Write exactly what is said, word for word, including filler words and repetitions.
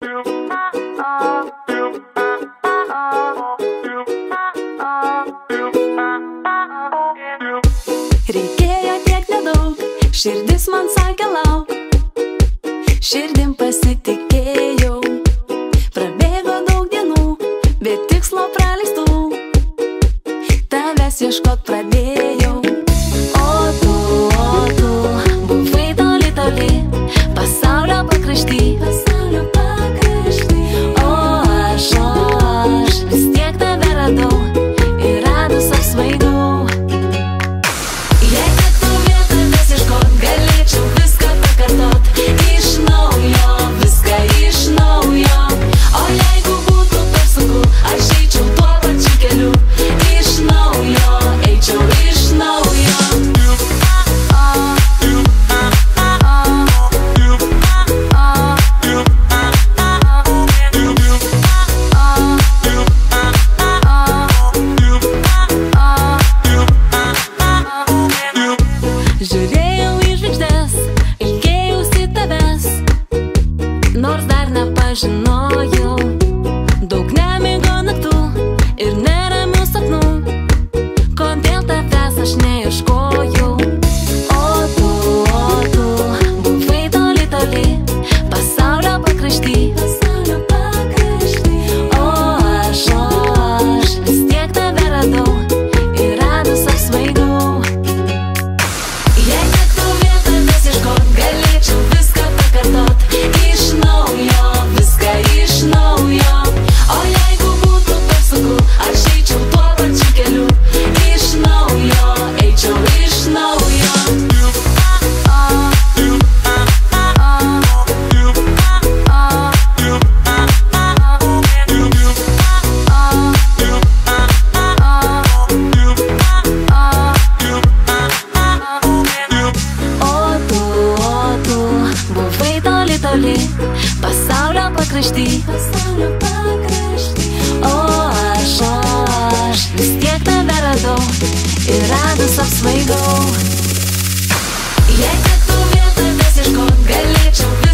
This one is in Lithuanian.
Reikėjo tiek nedaug, širdis man sakė lauk, širdim pasitikėjau. Prabėgo daug dienų, bet tikslo praleistų, tavęs ieškot pradėjau. O tu, o tu, buvai toli toli, pasaulio pakrašty, pasaulio pakrašty. O aš, o aš, vis tiek tave radau ir radus apsvaigau. Jei tektų vėl tavęs ieškot, galėčiau viską pakartot iš naujo, viską iš naujo. O jeigu būtų per sunku, aš eičiau tuo pačiu keliu, iš naujo, eičiau iš naujo. Žiūrėjau į žvaigždes, ilgėjausi tavęs, nors dar nepažinojau. Daug nemigo naktų ir neramių sapnų, kodėl tavęs aš neieškojau. O tu, o tu, buvai toli toli, pasaulio pakrašty, pasaulio pakrašty. O aš, o aš, vis tiek tave radau ir radus apsvaigau. Jei tektų vėl tavęs ieškot, galėčiau viską pakartot iš naujo, viską iš naujo. O jeigu būtų per sunku, aš eičiau tuo pačiu keliu, iš naujo, eičiau iš naujo. O tu, o tu, buvai toli toli, pasaulio pakrašty, pasaulio pakrašty. O aš, o aš, vis tiek tave radau ir radus apsvaigau. Jei tektų vėl tavęs ieškot, galėčiau